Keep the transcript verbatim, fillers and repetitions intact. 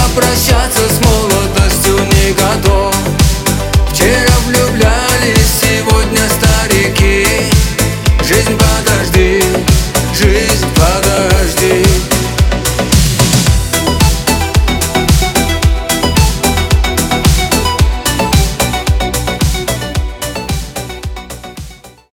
прощаться с молодостью не готов. Вчера влюблялись, сегодня старики. Жизнь, подожди, жизнь, подожди.